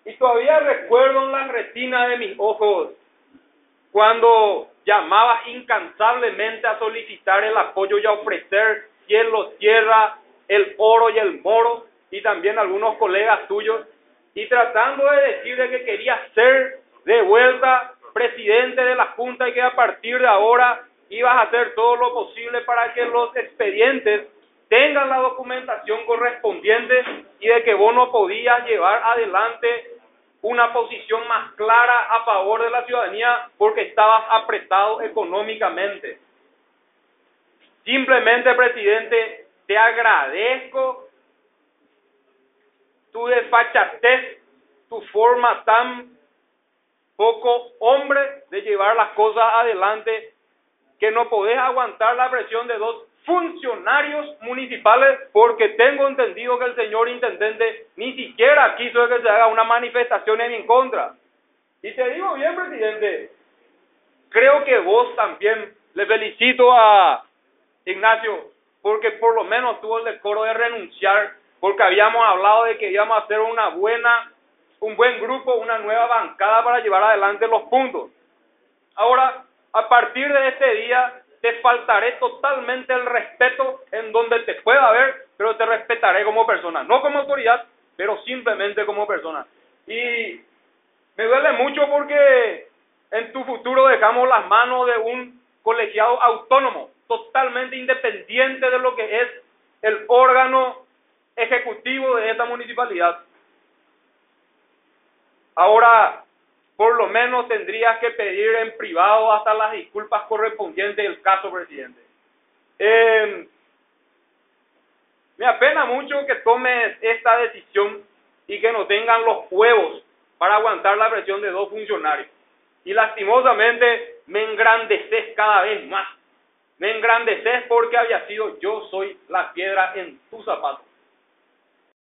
Y todavía recuerdo en la retina de mis ojos cuando llamabas incansablemente a solicitar el apoyo y a ofrecer cielo, tierra, el oro y el moro, y también algunos colegas tuyos, y tratando de decirle que querías ser de vuelta presidente de la Junta y que a partir de ahora ibas a hacer todo lo posible para que los expedientes tengan la documentación correspondiente y de que vos no podías llevar adelante una posición más clara a favor de la ciudadanía porque estabas apretado económicamente. Simplemente, presidente, te agradezco tu desfachatez, tu forma tan poco hombre de llevar las cosas adelante, que no podés aguantar la presión de dos funcionarios municipales, porque tengo entendido que el señor intendente ni siquiera quiso que se haga una manifestación en mi contra. Y te digo bien, presidente, creo que vos también le felicito a Ignacio, porque por lo menos tuvo el decoro de renunciar, porque habíamos hablado de que íbamos a hacer un buen grupo, una nueva bancada para llevar adelante los puntos. Ahora, a partir de este día, te faltaré totalmente el respeto en donde te pueda ver, pero te respetaré como persona, no como autoridad, pero simplemente como persona. Y me duele mucho porque en tu futuro dejamos las manos de un colegiado autónomo, totalmente independiente de lo que es el órgano ejecutivo de esta municipalidad. Ahora, por lo menos tendrías que pedir en privado hasta las disculpas correspondientes del caso, presidente. Me apena mucho que tomes esta decisión y que no tengan los huevos para aguantar la presión de dos funcionarios. Y lastimosamente me engrandeces cada vez más. Me engrandeces porque había sido yo soy la piedra en tu zapato.